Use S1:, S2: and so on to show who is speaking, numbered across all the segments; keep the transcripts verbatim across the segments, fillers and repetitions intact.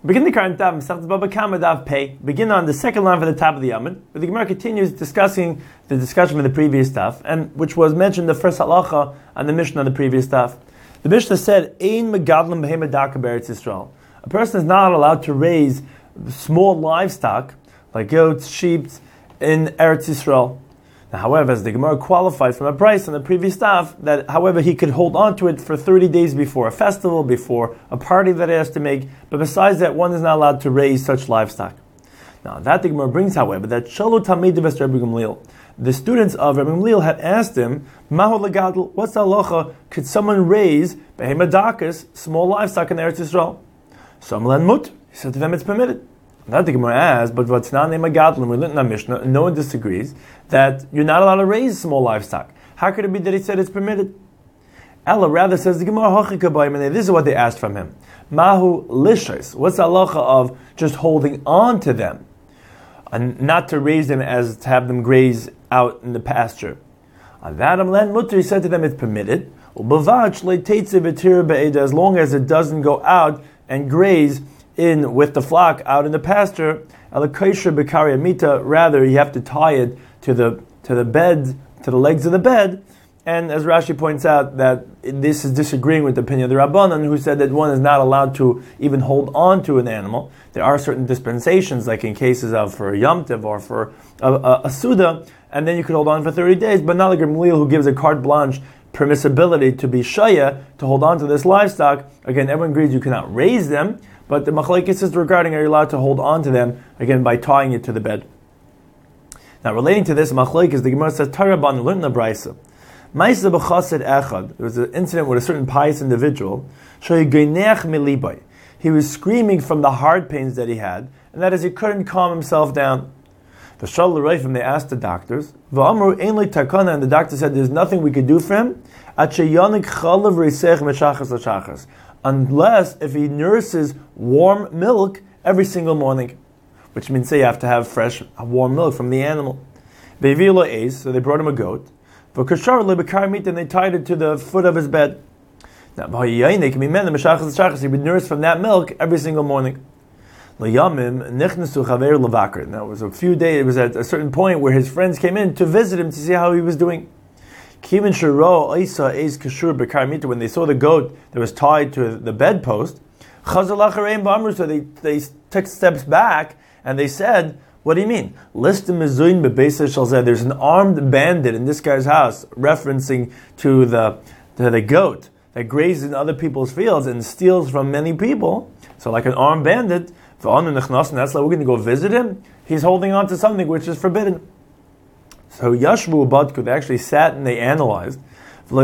S1: Begin the current Daf, Masechtas Baba Kama Daf Pei. Begin on the second line for the top of the Yamud. But the Gemara continues discussing the discussion from the previous Daf, and which was mentioned the first halacha on the Mishnah on the previous Daf. The Mishnah said, "Ein megadlim behema daka be'Eretz Yisrael." A person is not allowed to raise small livestock like goats, sheep, in Eretz Yisrael. Now, however, as the Gemara qualified from a price on the previous Daf, that however he could hold on to it for thirty days before a festival, before a party that he has to make, but besides that, one is not allowed to raise such livestock. Now, that the Gemara brings, however, that Shalu Tamid Ves Rabbi Gamliel, the students of Rabbi Gamliel had asked him, Mahu Lagadl, what's the halacha? Could someone raise behemadakas, small livestock in Eretz Yisrael? Samlan Mut, he said to them, it's permitted. Not the Gemara asked, but what's not named Magadlim, we learned in our Mishnah, and no one disagrees, that you're not allowed to raise small livestock. How could it be that he said it's permitted? Ella rather says the Gemara Hachikabayim, and this is what they asked from him. Mahu Lishais, what's the halacha of just holding on to them, and not to raise them as to have them graze out in the pasture? On that Amlan Mutter, he said to them, it's permitted. As long as it doesn't go out and graze in with the flock out in the pasture, rather you have to tie it to the to the bed, to the legs of the bed. And as Rashi points out, that this is disagreeing with the opinion of the Rabbanan, who said that one is not allowed to even hold on to an animal. There are certain dispensations, like in cases of for a Yom Tov or for a, a, a Suda, and then you could hold on for thirty days, but not like Gamliel, who gives a carte blanche permissibility to be shaya, to hold on to this livestock. Again, everyone agrees you cannot raise them, but the machlekes is regarding, are you allowed to hold on to them, again, by tying it to the bed. Now, relating to this machlekes, the Gemara says, Taraban learned in the Brisa. Ma'aseh b'chassid echad. There was an incident with a certain pious individual. He was screaming from the heart pains that he had, and that is, he couldn't calm himself down. The Shal L'Reifim, they asked the doctors, V'amru ein li takana, and the doctor said, there's nothing we could do for him, unless if he nurses warm milk every single morning, which means say you have to have fresh, warm milk from the animal. So they brought him a goat, and they tied it to the foot of his bed. Now, he would nurse from that milk every single morning. Now, it was a few days, it was at a certain point where his friends came in to visit him to see how he was doing. When they saw the goat that was tied to the bedpost, so they, they took steps back and they said, what do you mean? There's an armed bandit in this guy's house, referencing to the, to the goat that grazes in other people's fields and steals from many people. So like an armed bandit, and that's why we're going to go visit him. He's holding on to something which is forbidden. So Yashvu Badku, they actually sat and they analyzed. They,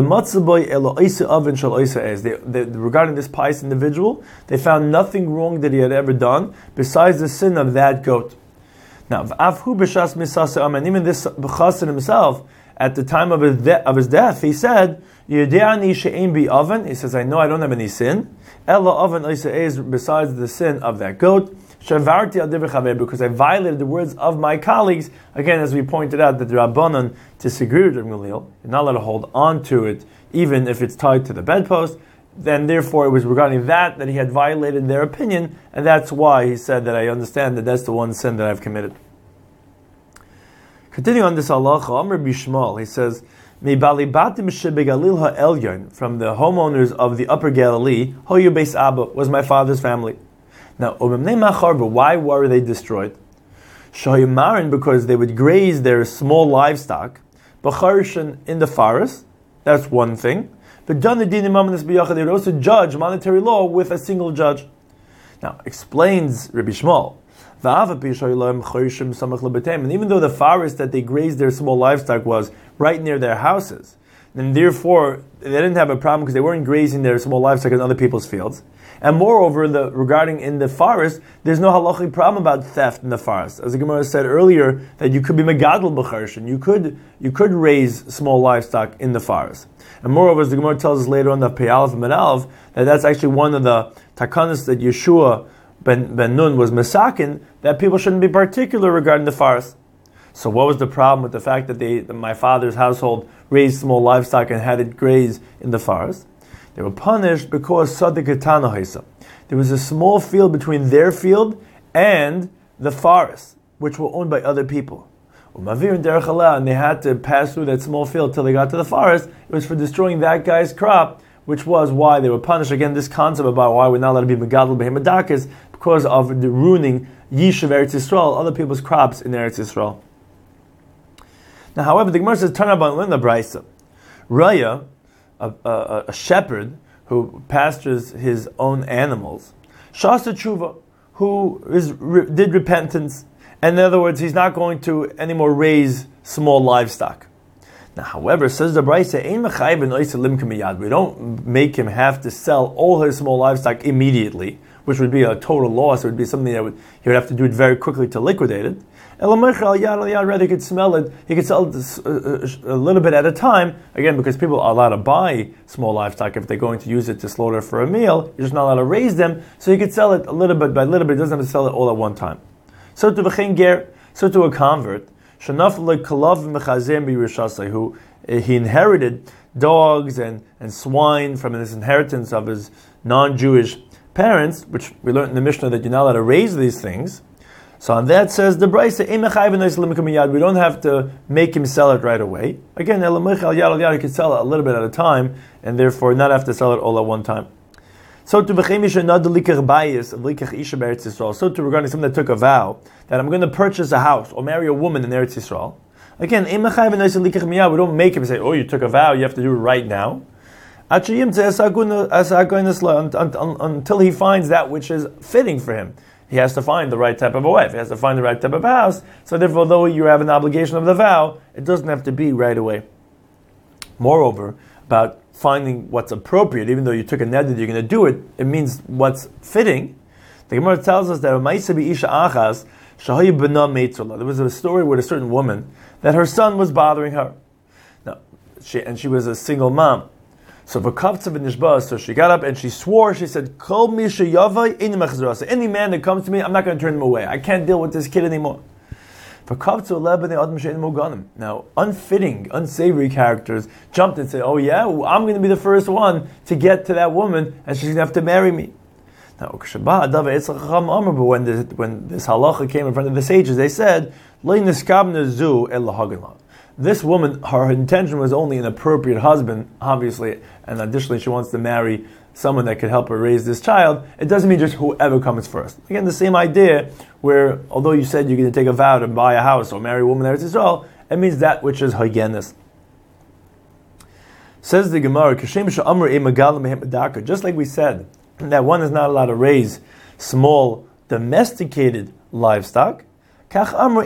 S1: they, regarding this pious individual, they found nothing wrong that he had ever done besides the sin of that goat. Now, even this B'chasan himself, at the time of his, de- of his death, he said, he says, I know I don't have any sin, besides the sin of that goat, because I violated the words of my colleagues. Again, as we pointed out, that the Rabbanan disagree with Rabbi Gamliel. You're not allowed to hold on to it, even if it's tied to the bedpost. Then, therefore, it was regarding that that he had violated their opinion, and that's why he said that I understand that that's the one sin that I've committed. Continuing on this halacha, Amr Bishmal, he says, from the homeowners of the Upper Galilee, Hoyu Beis Abba was my father's family. Now, why were they destroyed? Because they would graze their small livestock, in the forest. That's one thing. But they would also judge monetary law with a single judge. Now, explains Rabbi Shmuel, and even though the forest that they grazed their small livestock was right near their houses, and therefore they didn't have a problem because they weren't grazing their small livestock in other people's fields. And moreover, the, regarding in the forest, there's no halachic problem about theft in the forest. As the Gemara said earlier, that you could be megadol b'charshin, you could you could raise small livestock in the forest. And moreover, as the Gemara tells us later on the Pei Aleph and Ben Aleph, that that's actually one of the takanas that Yeshua ben, ben Nun was masakin, that people shouldn't be particular regarding the forest. So what was the problem with the fact that they, that my father's household raised small livestock and had it graze in the forest? They were punished because Sadiq Etana Haisa. there was a small field between their field and the forest, which were owned by other people. And they had to pass through that small field till they got to the forest. It was for destroying that guy's crop, which was why they were punished. Again, this concept about why we're not allowed to be megadol behemadakas, because of the ruining Yishuv Eretz Yisrael, other people's crops in Eretz Yisrael. Now, however, the Gemara says, turn about in the Brisa. Raya, a, a, a shepherd who pastures his own animals, Shasa Tshuva, who is, did repentance, and in other words, he's not going to anymore raise small livestock. Now, however, says the Brisa, we don't make him have to sell all his small livestock immediately, which would be a total loss. It would be something that would, he would have to do it very quickly to liquidate it. Rather, he could smell it, he could sell it a little bit at a time, again, because people are allowed to buy small livestock if they're going to use it to slaughter for a meal. You're just not allowed to raise them, so he could sell it a little bit by little bit. He doesn't have to sell it all at one time. So to v'chein ger, so to a convert, who he inherited dogs and, and swine from his inheritance of his non-Jewish parents, which we learned in the Mishnah that you're not allowed to raise these things. So on that says the Brisa, we don't have to make him sell it right away. Again, he can sell it a little bit at a time, and therefore not have to sell it all at one time. So to regarding someone that took a vow that I'm going to purchase a house or marry a woman in Eretz Yisrael. Again, we don't make him say, oh, you took a vow, you have to do it right now. Until he finds that which is fitting for him. He has to find the right type of a wife. He has to find the right type of a house. So therefore, though you have an obligation of the vow, it doesn't have to be right away. Moreover, about finding what's appropriate, even though you took a neder that you're going to do it, it means what's fitting. The Gemara tells us that there was a story with a certain woman that her son was bothering her. Now, she, and she was a single mom. So so she got up and she swore, she said, any man that comes to me, I'm not going to turn him away. I can't deal with this kid anymore. Now, unfitting, unsavory characters jumped and said, oh yeah, well, I'm going to be the first one to get to that woman and she's going to have to marry me. Now, but when this, when this halacha came in front of the sages, they said, this woman, her intention was only an appropriate husband, obviously, and additionally she wants to marry someone that could help her raise this child. It doesn't mean just whoever comes first. Again, the same idea where, although you said you're going to take a vow to buy a house or marry a woman in Eretz Yisrael, it means that which is hygienis. Says the Gemara, just like we said, that one is not allowed to raise small domesticated livestock, so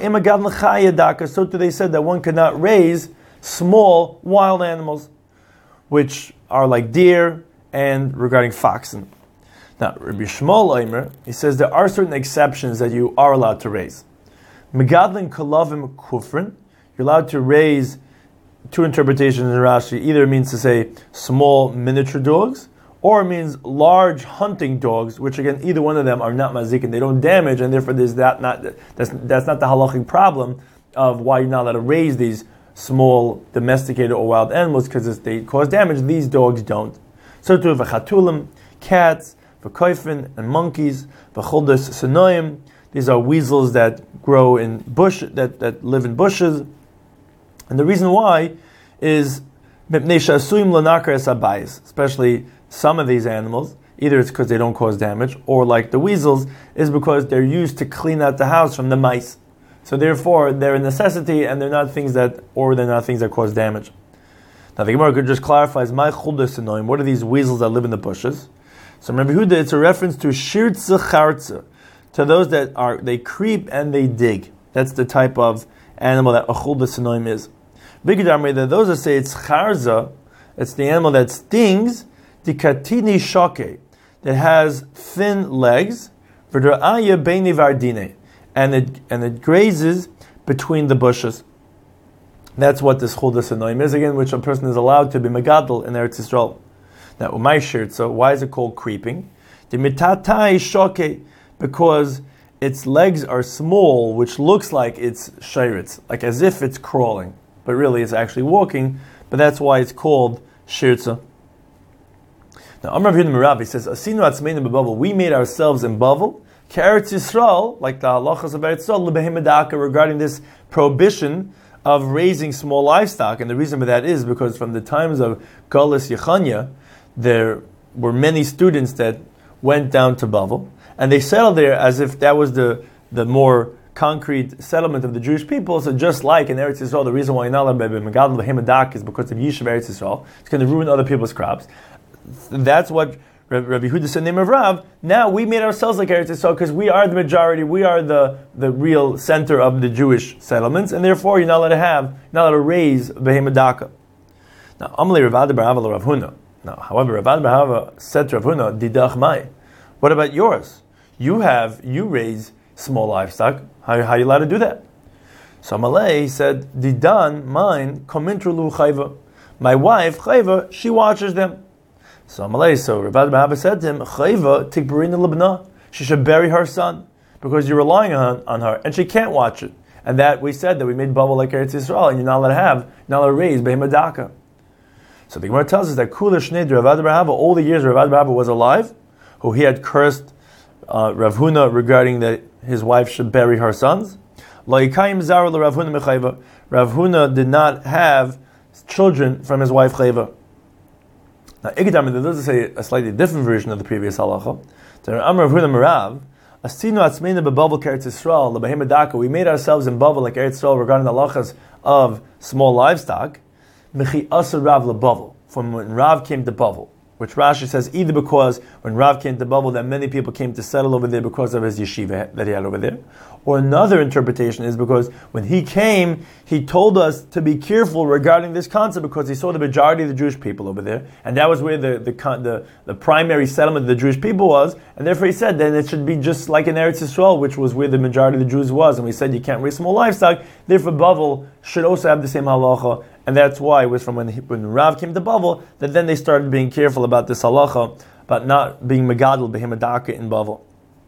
S1: too they said that one could not raise small wild animals, which are like deer and regarding oxen. Now, Rabbi Shmuel Omer, he says there are certain exceptions that you are allowed to raise. Megadlin kalavim kufrin, you're allowed to raise, two interpretations in Rashi, either it means to say small miniature dogs, or it means large hunting dogs, which again, either one of them are not mazik and they don't damage, and therefore there's that not that's that's not the halachic problem of why you're not allowed to raise these small domesticated or wild animals, because they cause damage. These dogs don't. So too v'chatulim, cats, v'koifin, and monkeys, v'chuldas senoim. These are weasels that grow in bush that, that live in bushes, and the reason why is mipnei shasuim lanakar es habayis, especially some of these animals, either it's because they don't cause damage, or like the weasels, is because they're used to clean out the house from the mice. So therefore, they're a necessity, and they're not things that, or they're not things that cause damage. Now the Gemara could just clarify, my chuldas senoim, what are these weasels that live in the bushes? So remember, Huda, it's a reference to shirtza chartza, to those that are, they creep and they dig. That's the type of animal that a chuldas senoim is. Bigdamri, that those that say it's charza, it's the animal that stings, the katini shake, that has thin legs, v'dra'aya beini vardine, and it and it grazes between the bushes. That's what this chuldas senoim is, again, which a person is allowed to be megadol in Eretz Yisrael. Now, umay shirt, so why is it called creeping? The mitatai shake, because its legs are small, which looks like it's shiritz, like as if it's crawling, but really it's actually walking. But that's why it's called shirtza. Now, Amar Rav Merav, he says, Asinu atzmeinu beBavel, we made ourselves in Bavel, K'Eretz Yisrael, like the halachas of Eretz Yisrael, lebehemedaka, regarding this prohibition of raising small livestock. And the reason for that is because from the times of Galus Yechanya, there were many students that went down to Bavel, and they settled there as if that was the, the more concrete settlement of the Jewish people. So just like in Eretz Yisrael, the reason why you're not allowed to be megadol behemedak is because of Yishuv Eretz Yisrael. It's going to ruin other people's crops. That's what Rabbi Yehuda said, name of Rav. Now we made ourselves like Eretz Yisrael because we are the majority, we are the, the real center of the Jewish settlements, and therefore you're not allowed to have, you're not allowed to raise behemedaka. Now, Amalei Rav Ada bar Hava Rav Huna. Now, however, Rav Ada bar Hava said to Rav Huna, Didach Mai. What about yours? You have, you raise small livestock. How, how are you allowed to do that? So Amalei said, Didan, mine, komintru lu chayva. My wife, chayva, she watches them. So Amalei, so Rav Ada bar Hava said to him, chayva tikbarina libna. She should bury her son because you're relying on, on her, and she can't watch it. And that we said that we made bubble like Eretz Yisrael, and you're not allowed to have, you're not allowed to raise behemadaka. So the Gemara tells us that Kula Shnei Rav Ada bar Hava, all the years Rav Ada bar Hava was alive, who he had cursed uh, Rav Huna regarding that his wife should bury her sons. Rav Huna did not have children from his wife Chayva. Now, Ikadam, there does say a slightly different version of the previous halacha. Amar Rav Huna Merav, Asinu atzmeinu beBavel k'Eretz Yisrael lebehemedaka. We made ourselves in Bavel like Eretz Yisrael regarding the halachas of small livestock. Mechi asa Rav leBavel, from when Rav came to Bavel, which Rashi says either because when Rav came to Bavel that many people came to settle over there because of his yeshiva that he had over there, or another interpretation is because when he came, he told us to be careful regarding this concept because he saw the majority of the Jewish people over there, and that was where the the, the, the primary settlement of the Jewish people was, and therefore he said then it should be just like in Eretz Yisrael, which was where the majority of the Jews was, and we said you can't raise small livestock, therefore Bavel should also have the same halacha. And that's why it was from when he, when Rav came to Bavel that then they started being careful about this halacha, about not being megadol behemadaka in Bavel.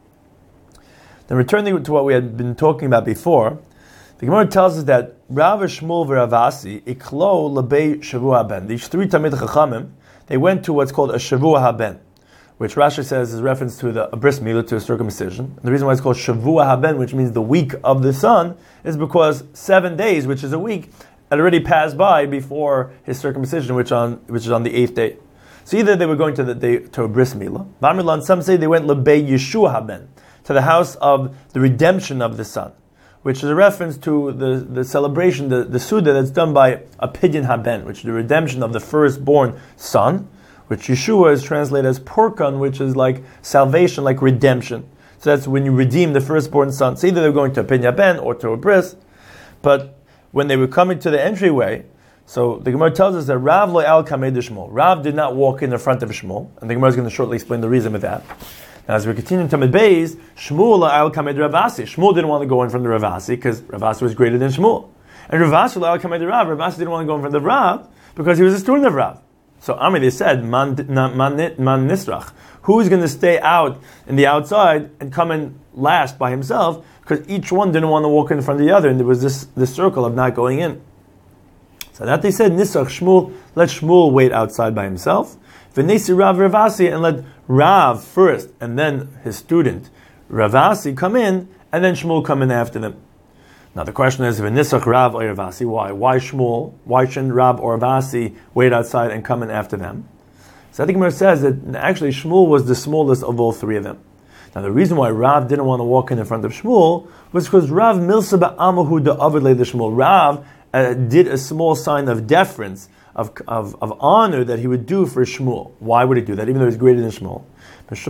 S1: Then returning to what we had been talking about before, the Gemara tells us that Rav Shmuel v'Ravasi iklo lebei Shavua ben. These three Talmid Chachamim, they went to what's called a Shavua haben, which Rashi says is reference to the a bris milah, to a circumcision. And the reason why it's called Shavua haben, which means the week of the sun, is because seven days, which is a week, had already passed by before his circumcision, which on which is on the eighth day. So either they were going to the day to a bris milah. V'amilan, some say they went lebei Yeshua haben, to the house of the redemption of the son, which is a reference to the, the celebration, the, the Suda that's done by a pidyon haben, which is the redemption of the firstborn son, which Yeshua is translated as porkan, which is like salvation, like redemption. So that's when you redeem the firstborn son. So either they were going to a pidyon haben or to a bris, but when they were coming to the entryway, so the Gemara tells us that Rav lo al kamed Shmuel. Rav did not walk in the front of Shmuel, and the Gemara is going to shortly explain the reason with that. Now, as we continue to Tamid Beis, Shmuel lo al kamed Ravasi. Shmuel didn't want to go in from the Ravasi because Ravasi was greater than Shmuel, and Ravasi lo al kamed Rav. Ravasi didn't want to go in from the Rav because he was a student of Rav. So Ami, they said, man, man, man nisrach. Who is going to stay out in the outside and come in last by himself? Because each one didn't want to walk in front of the other, and there was this, this circle of not going in. So that they said, Nisach Shmuel, let Shmuel wait outside by himself. V'nesi Rav Ravasi, and let Rav first, and then his student Ravasi come in, and then Shmuel come in after them. Now the question is, V'nisach Rav or Ravasi, why? Why Shmuel? Why shouldn't Rav or Ravasi wait outside and come in after them? So I think Gemara says that actually Shmuel was the smallest of all three of them. Now the reason why Rav didn't want to walk in in front of Shmuel was because Rav milsa ba'amahu da'avid the Shmuel. Rav uh, did a small sign of deference, of, of of honor that he would do for Shmuel. Why would he do that, even though he's greater than Shmuel? Because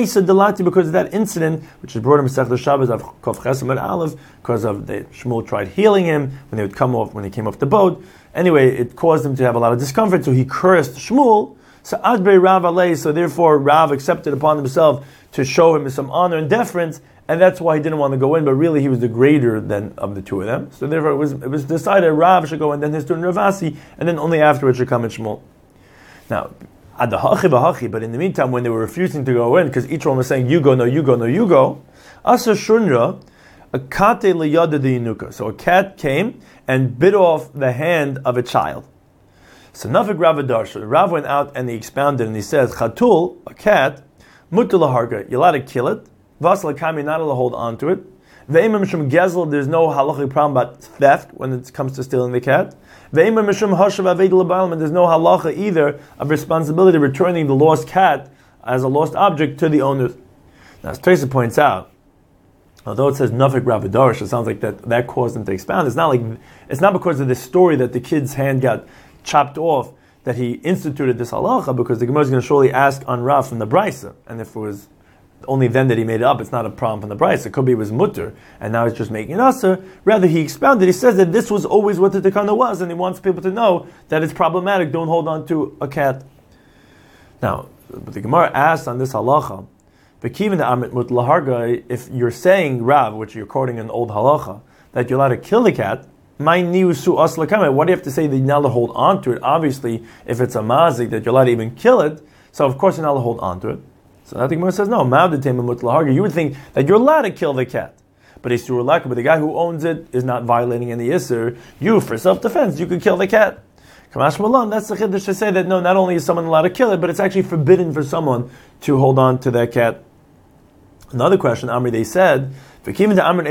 S1: of that incident, which is brought in Masechet Shabbos of Kov Chesed Aleph, because of the Shmuel tried healing him when they would come off when he came off the boat. Anyway, it caused him to have a lot of discomfort, so he cursed Shmuel. So Adbei Rav Alei, so therefore Rav accepted upon himself to show him some honor and deference, and that's why he didn't want to go in, but really he was the greater than of the two of them. So therefore it was it was decided Rav should go in, then his student Ravasi, and then only afterwards should come in Shmuel. Now, adahachi bahachi, but in the meantime, when they were refusing to go in, because each one was saying, you go, no, you go, no, you go, asa shunra, a kate liyada de yinuka. So a cat came and bit off the hand of a child. So Nafik Rav Adarsha, Rav went out and he expounded and he says, Chatul, a cat, mutul laharga, you're allowed to kill it. Vas lakam, you're not allowed to hold on to it. Ve'imam mishum gezel, there's no halachic problem about theft when it comes to stealing the cat. Ve'imam mishum hashav aved l'ba'alim, and there's no halacha either of responsibility returning the lost cat as a lost object to the owner. Now, as Teresa points out, although it says Nafik Rav Adarsha, it sounds like that, that caused him to expound. It's not like it's not because of the story that the kid's hand got chopped off that he instituted this halacha, because the Gemara is going to surely ask on Rav from the Brisa, and if it was only then that he made it up, it's not a problem from the Brisa. It could be it was mutter, and now he's just making it usher. Rather, he expounded. He says that this was always what the Takana was, and he wants people to know that it's problematic. Don't hold on to a cat. Now, but the Gemara asks on this halacha, if you're saying, Rav, which you're quoting an old halacha, that you're allowed to kill the cat, my niusu aslakame, what do you have to say that you're not allowed to hold on to it? Obviously, if it's a mazik, that you're allowed to even kill it, so of course you're not allowed to hold on to it. So that the Gemara says, no, you would think that you're allowed to kill the cat. But but the guy who owns it is not violating any isser. You, for self-defense, you could kill the cat. Kamash Malan, that's the chiddush to say that no, not only is someone allowed to kill it, but it's actually forbidden for someone to hold on to that cat. Another question, Amri, they said, since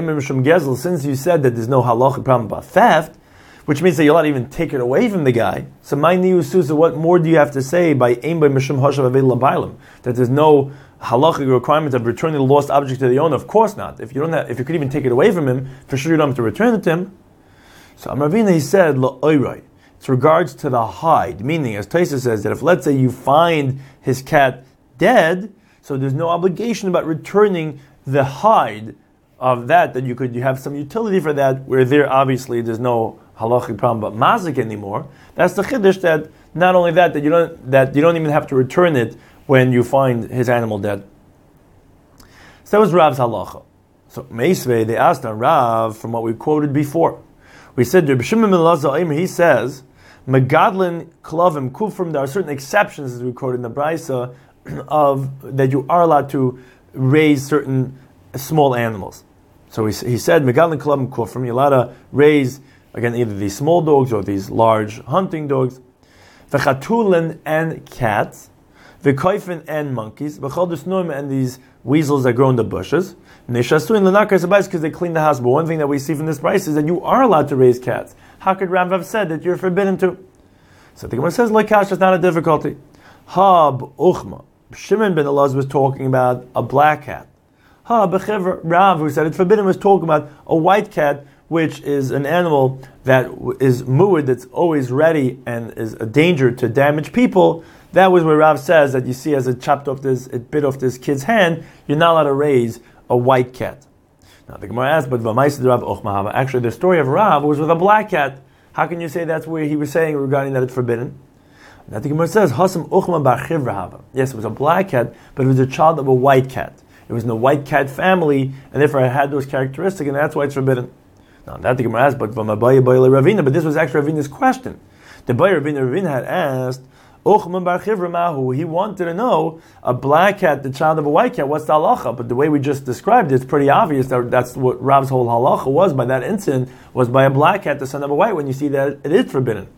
S1: you said that there's no halachic problem about theft, which means that you're allowed to even take it away from the guy, so my niu susa, what more do you have to say by aim by mishum hashav aved l'bailim, that there's no halachic requirement of returning the lost object to the owner? Of course not. If you don't have, if you could even take it away from him, for sure you don't have to return it to him. So Amravina, he said, lo oirai. It's regards to the hide, meaning, as Taisa says, that if let's say you find his cat dead, so there's no obligation about returning the hide of that, that you could you have some utility for that, where there obviously there's no halachic problem about mazik anymore. That's the chiddush, that not only that, that you don't that you don't even have to return it when you find his animal dead. So that was Rav's halacha. So Meisvei, they asked on Rav from what we quoted before. We said Reb Shimon ben Elazar, he says, Megadlin klavim kufrim, there are certain exceptions, as we quoted in the Brisa, of that you are allowed to raise certain small animals. So he, he said, Megadlin klavim kufrim, you're allowed to raise, again, either these small dogs or these large hunting dogs, v'chatulin and cats, v'koifin and monkeys, v'chol and these weasels that grow in the bushes, because they clean the house. But one thing that we see from this price is that you are allowed to raise cats. How could Rav have said that you're forbidden to? So the Gemara says, Loikash is not a difficulty. Hab uchma. Shimon ben Elazar was talking about a black cat. Ha b'chevra, Rav, who said it's forbidden, was talking about a white cat, which is an animal that is mu'ud, that's always ready and is a danger to damage people. That was where Rav says that you see as it chopped off this, it bit off this kid's hand, you're not allowed to raise a white cat. Now the Gemara asks, but Rav actually the story of Rav was with a black cat. How can you say that's where he was saying regarding that it's forbidden? Now the Gemara says, Hasam Uchma bar Chivra. Yes, it was a black cat, but it was a child of a white cat. It was in the white cat family, and therefore it had those characteristics, and that's why it's forbidden. Now that the Gemara asks, but Ravina, but this was actually Ravina's question. The Bayer Ravina Ravina had asked, Uchman bar Chivra Mahu, he wanted to know, a black cat, the child of a white cat, what's the halacha? But the way we just described it, it's pretty obvious that that's what Rav's whole halacha was by that incident, was by a black cat, the son of a white, when you see that it is forbidden.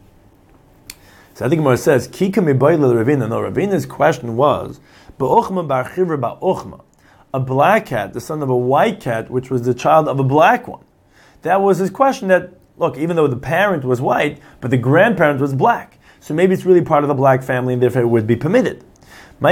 S1: So I think Gemara says, Kika mi Baila Ravina. No, Ravina's question was, B'uchman bar Chivra ba'uchma, a black cat, the son of a white cat, which was the child of a black one. That was his question, that, look, even though the parent was white, but the grandparent was black. So maybe it's really part of the black family, and therefore it would be permitted. But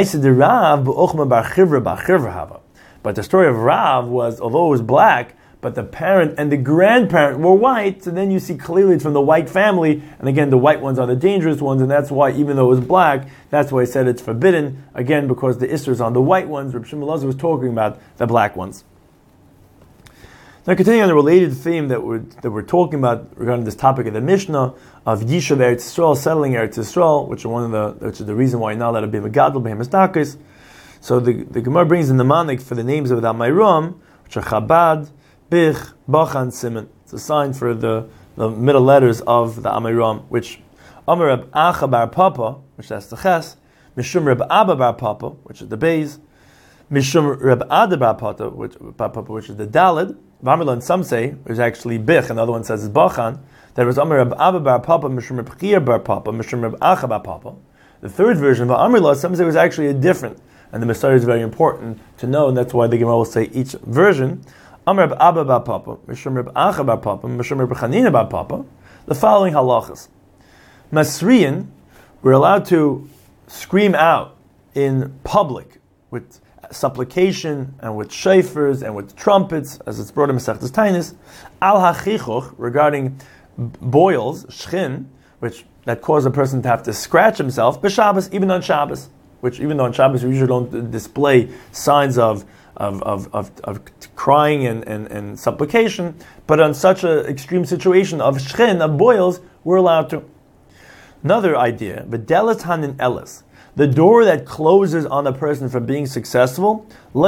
S1: the story of Rav was, although it was black, but the parent and the grandparent were white, so then you see clearly it's from the white family, and again, the white ones are the dangerous ones, and that's why, even though it was black, that's why I said it's forbidden, again, because the Isser is on the white ones. Reb Shimon Elazar was talking about the black ones. Now, continuing on the related theme that we're, that we're talking about regarding this topic of the Mishnah of Yishuv Eretz Yisrael, settling Eretz Yisrael, which are one of the, which is the reason why you're not allowed to be Megadol, Behemoth Dakis. So the, the Gemara brings in the manik for the names of the Amayram, which are Chabad, Bich, Bachan, Simon. It's a sign for the, the middle letters of the Amayram, which Amar Reb Acha bar Papa, which that's the Ches, Mishum Reb Abba bar Papa, which is the Beis, Mishum Reb Ada bar Papa, which, which is the Daled, V'amrila, and some say there's actually bich, and the other one says it's bachan. That was Amr Reb Abba bar Papa, Mishum Reb Chia bar Papa, Mishum Reb Acha bar Papa. The third version of Amrila, some say it was actually a different, and the Messiah is very important to know, and that's why the Gemara will say each version. Amr Reb Abba bar Papa, Mishum Reb Acha bar Papa, Mishum Reb Chanina bar Papa. The following halachas: Masriyan were allowed to scream out in public with supplication and with shofars and with trumpets, as it's brought in Masechtas Tainis, al hachichuch, regarding boils, shchin, which that cause a person to have to scratch himself, b'Shabbos, even on Shabbos, which even though on Shabbos we usually don't display signs of of of, of, of crying and, and, and supplication, but on such an extreme situation of shchin, of boils, we're allowed to. Another idea, v'delas hanin elis, the door that closes on a person for being successful,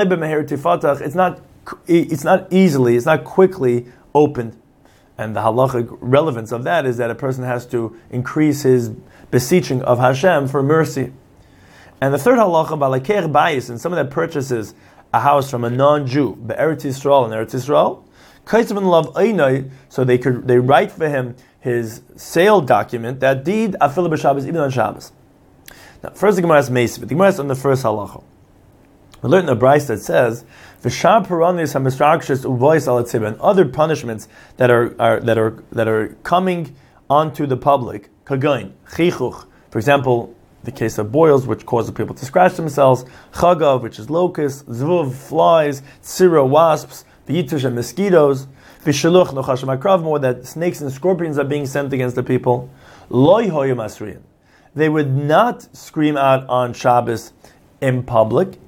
S1: it's not it's not easily, it's not quickly opened. And the halachic relevance of that is that a person has to increase his beseeching of Hashem for mercy. And the third halacha, balakeich bayis, and someone that purchases a house from a non-Jew, be'eretz Yisrael and Eretz Yisrael, kaitzav love einay, so they could they write for him his sale document, that deed afilu b'Shabbos, even on Shabbos. Now, first the Gemara is Meisiv. The Gemara is on the first halacha. We learned in a brayso that says, "V'shar paranis hamisrakshis uvois al tzibur," and other punishments that are, are that are that are coming onto the public. Kagain, chichuch, for example, the case of boils, which causes people to scratch themselves. Chagav, which is locusts. Zvuv, flies. Tzira, wasps. V'yitush, and mosquitoes. V'shaluch nochashim akrav, more that snakes and scorpions are being sent against the people. Loi hoyim asriyin. They would not scream out on Shabbos in public,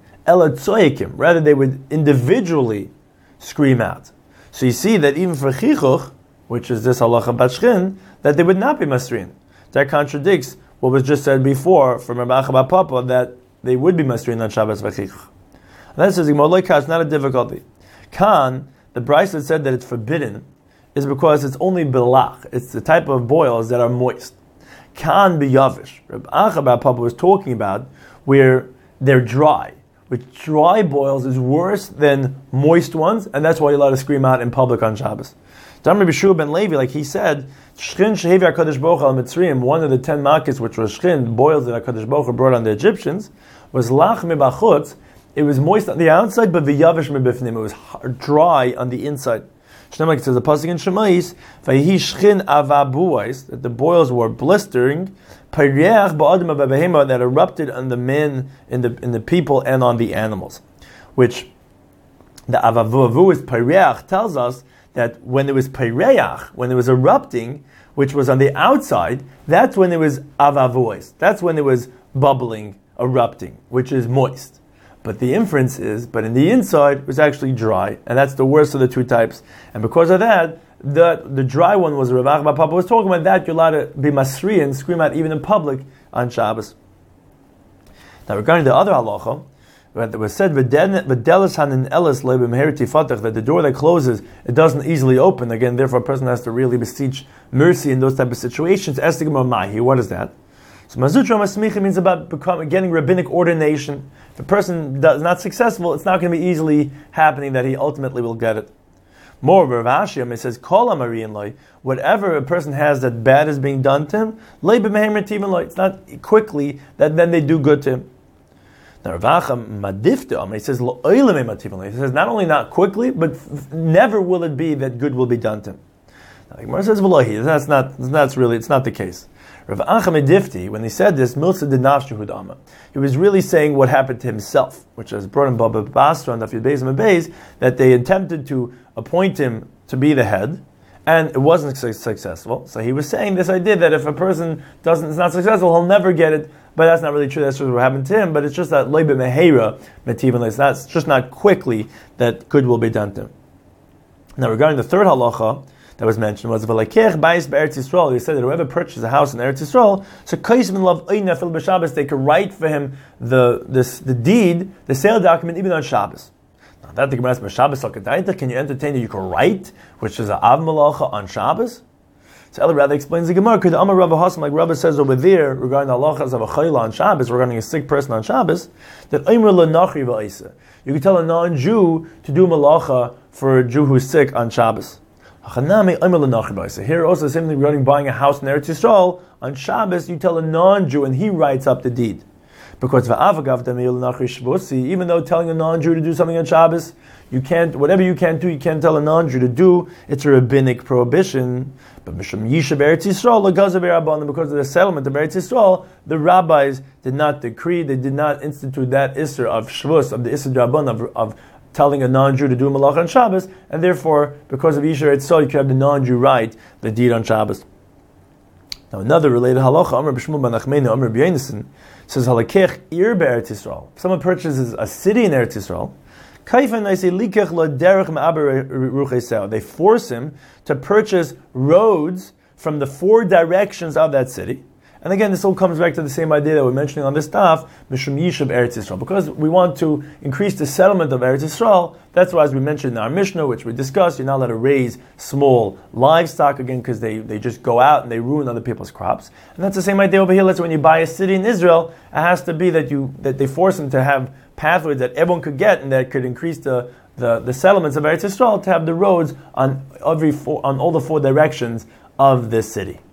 S1: rather they would individually scream out. So you see that even for chichuch, which is this halacha bashchin, that they would not be masrin. That contradicts what was just said before from Rabbi Acha bar Papa, that they would be masrin on Shabbos v'chichuch. And that says it's not a difficulty. Kan, the brayso that said that it's forbidden, is because it's only belach. It's the type of boils that are moist. Kan be yavish. Rabbi Acha bar Papa was talking about where they're dry. Which dry boils is worse than moist ones, and that's why you're allowed to scream out in public on Shabbos. Damar B'Shua ben Levi, like he said, Shchin shehevi HaKadosh Baruch al Mitzrayim, one of the ten makis, which was shchin, boils that HaKadosh Baruch Hu brought on the Egyptians, was lach mibachutz. It was moist on the outside, but v'yavish mibifnim. It was dry on the inside. Like it says the pasuk in Shemais, "Vayihi shchin avabuais," that the boils were blistering, pariach ba'adam b'behema, that erupted on the men, in the in the people, and on the animals. Which the avavu is pariach tells us that when it was pariach, when it was erupting, which was on the outside, that's when it was avavuais. That's when it was bubbling, erupting, which is moist. But the inference is, but in the inside, it was actually dry, and that's the worst of the two types. And because of that, the the dry one was Rav Acha bar Papa was talking about that, you're allowed to be masri and scream out even in public on Shabbos. Now regarding the other halacha, it was said, "V'delas hanin elis lo b'meher tifatach," that the door that closes, it doesn't easily open. Again, therefore a person has to really beseech mercy in those type of situations. Estigma mahi, what is that? So Mazutra Masmicha means about becoming, getting rabbinic ordination. If a person is not successful, it's not going to be easily happening that he ultimately will get it. Moreover, Rav Ashi, it says, Kol Amarian Loi, whatever a person has that bad is being done to him, it's not quickly that then they do good to him. Now Rav Acha Madifta, it says, he says, not only not quickly, but never will it be that good will be done to him. Now the Gemara says, that's not, that's really, it's not the case. Rav Acha Medifti, when he said this, Milsa de Nafshu Hudama, he was really saying what happened to himself, which is brought in Baba Basra and Dafyud Beis and Beis, that they attempted to appoint him to be the head, and it wasn't su- successful. So he was saying this idea that if a person doesn't, is not successful, he'll never get it. But that's not really true. That's what happened to him. But it's just that Leibe Mehera Metivin, it's not, it's just not quickly that good will be done to him. Now regarding the third halacha that was mentioned was V'lekech Bayis Be'eretz Yisrael. He said that whoever purchases a house in Eretz Yisrael, so Kaisman Love Eina Fil B'Shabbos, they could write for him the this the deed, the sale document, even on Shabbos. Now that the Gemara says Shabbos Al Kedaita, can you entertain that you can write, which is an Av Malacha on Shabbos? So Ella rather explains the Gemara, could Amar Rabba Hasan, like Rabba says over there, regarding the halachas of a chayla on Shabbos, regarding a sick person on Shabbos, that Omer L'Nachri V'Aisa. You can tell a non-Jew to do malacha for a Jew who's sick on Shabbos. Here also the same thing regarding buying a house in Eretz Yisrael. On Shabbos, you tell a non-Jew and he writes up the deed. Because even though telling a non-Jew to do something on Shabbos, you can't, whatever you can't do, you can't tell a non-Jew to do, it's a rabbinic prohibition. But Mishum Yisha Eretz Yisrael, because of the settlement of Eretz Yisrael, the rabbis did not decree, they did not institute that Isser of Shavuos, of the Isser Rabban, of, of telling a non-Jew to do malacha on Shabbos, and therefore, because of Yisha Eretz Yisrael, you can have the non-Jew write the deed on Shabbos. Now another related halacha, Amr B'Shmuel Ben Achmeinu, Amr B'Yonasan, says halakech ir be'Eretz Yisrael. If someone purchases a city in Eretz Yisrael, they force him to purchase roads from the four directions of that city. And again, this all comes back to the same idea that we're mentioning on this staff, Mishum Yishav Eretz Yisrael. Because we want to increase the settlement of Eretz Yisrael, that's why, as we mentioned in our Mishnah, which we discussed, you're not allowed to raise small livestock again because they, they just go out and they ruin other people's crops. And that's the same idea over here. Let's say when you buy a city in Israel, it has to be that you that they force them to have pathways that everyone could get and that could increase the, the, the settlements of Eretz Yisrael to have the roads on every four, on all the four directions of this city.